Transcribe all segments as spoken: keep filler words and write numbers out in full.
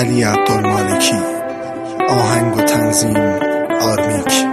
علی عبدالمالکی. آهنگ و تنظیم آرمیک.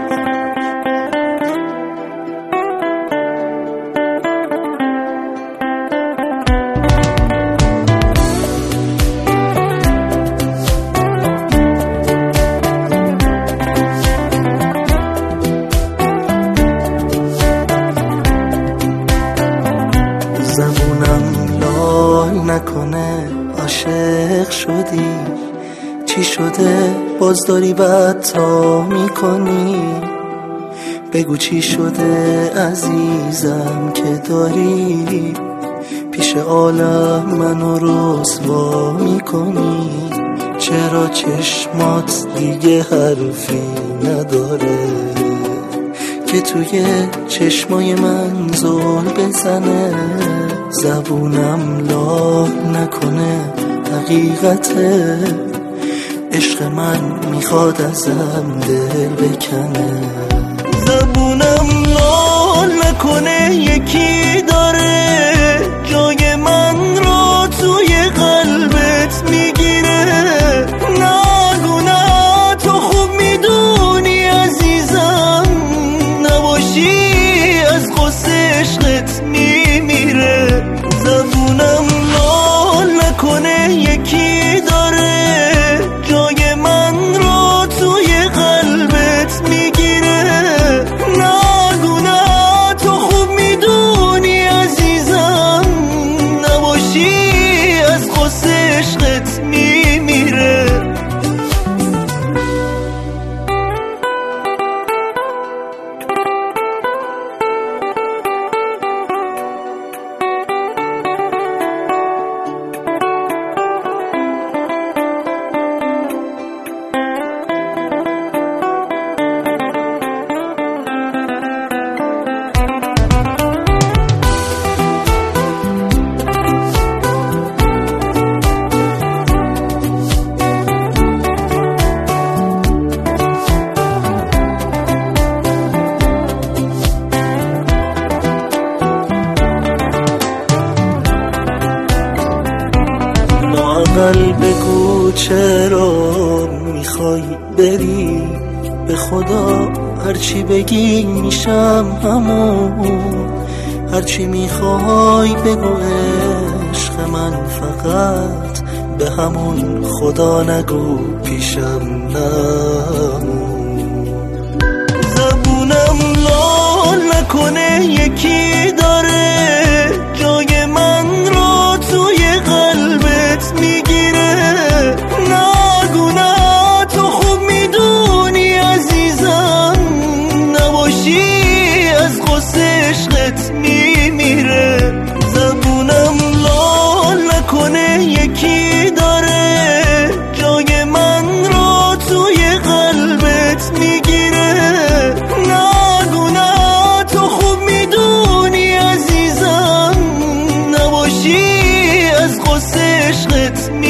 زبونم لال نکنه عاشق شدی، چی شده باز داری بدتا میکنی؟ بگو چی شده عزیزم که داری پیش عالم منو رسوا میکنی؟ چرا چشمات دیگه حرفی نداره که توی چشمای من زل بزنه؟ زبونم لال نکنه حقیقته، عشق من میخواد ازم دل بکنه. زبونم لال نکنه یکی داره جای من رو توی قلبت میگیره. نگو نه تو خوب میدونی عزیزم، نباشی از غصه عشقت میمیره. زبونم لال نکنه یکی داره جای من رو توی قلبت میگیره. نگو نه تو خوب میدونی عزیزم، نباشی از غصه عشقت میمیره. لااقل بگو چرا میخوای بری، به خدا هرچی بگی میشم همون. هرچی میخوای بگو عشق من، فقط به همون خدا نگو پیشم نمون. زبونم لال نکنه یکی داره جای من رو توی قلبت میگیره. نگو نه تو خوب میدونی عزیزم، نباشی از غصه عشقت میمیره. زبونم لال نکنه یکی داره جای من رو توی قلبت میگیره. نگو نه تو خوب میدونی عزیزم، نباشی از غصه عشقت میمیره.